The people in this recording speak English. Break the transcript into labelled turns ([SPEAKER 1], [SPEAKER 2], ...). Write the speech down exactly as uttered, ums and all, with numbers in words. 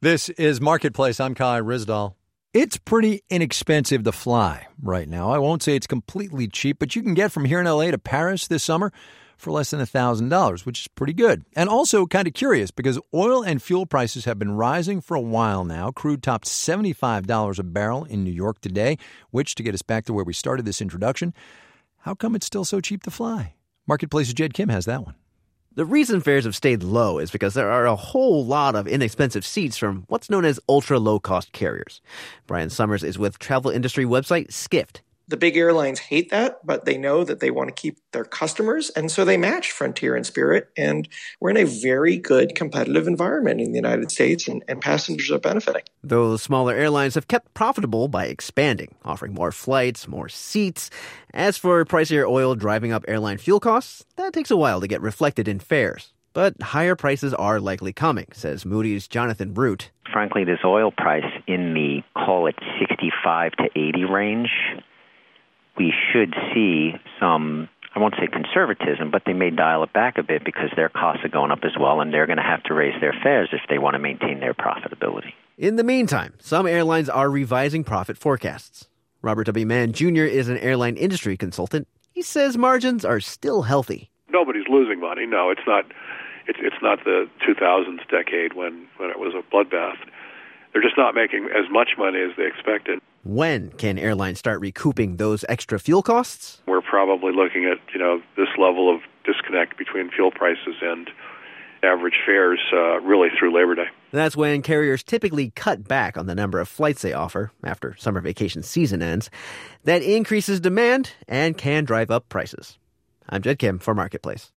[SPEAKER 1] This is Marketplace. I'm Kai Ryssdal. It's pretty inexpensive to fly right now. I won't say it's completely cheap, but you can get from here in L A to Paris this summer for less than one thousand dollars, which is pretty good. And also kind of curious because oil and fuel prices have been rising for a while now. Crude topped seventy-five dollars a barrel in New York today, which, to get us back to where we started this introduction, how come it's still so cheap to fly? Marketplace's Jed Kim has that one.
[SPEAKER 2] The reason fares have stayed low is because there are a whole lot of inexpensive seats from what's known as ultra-low-cost carriers. Brian Summers is with travel industry website Skift.
[SPEAKER 3] The big airlines hate that, but they know that they want to keep their customers, and so they match Frontier and Spirit, and we're in a very good competitive environment in the United States, and, and passengers are benefiting.
[SPEAKER 2] Those smaller airlines have kept profitable by expanding, offering more flights, more seats. As for pricier oil driving up airline fuel costs, that takes a while to get reflected in fares. But higher prices are likely coming, says Moody's Jonathan Root.
[SPEAKER 4] Frankly, this oil price in the, call it sixty-five to eighty range, we should see some, I won't say conservatism, but they may dial it back a bit because their costs are going up as well, and they're going to have to raise their fares if they want to maintain their profitability.
[SPEAKER 2] In the meantime, some airlines are revising profit forecasts. Robert W. Mann Junior is an airline industry consultant. He says margins are still healthy.
[SPEAKER 5] Nobody's losing money. No, it's not. It's it's not the two thousands decade when, when it was a bloodbath. They're just not making as much money as they expected.
[SPEAKER 2] When can airlines start recouping those extra fuel costs?
[SPEAKER 5] We're probably looking at, you know, this level of disconnect between fuel prices and average fares uh, really through Labor Day.
[SPEAKER 2] That's when carriers typically cut back on the number of flights they offer after summer vacation season ends. That increases demand and can drive up prices. I'm Jed Kim for Marketplace.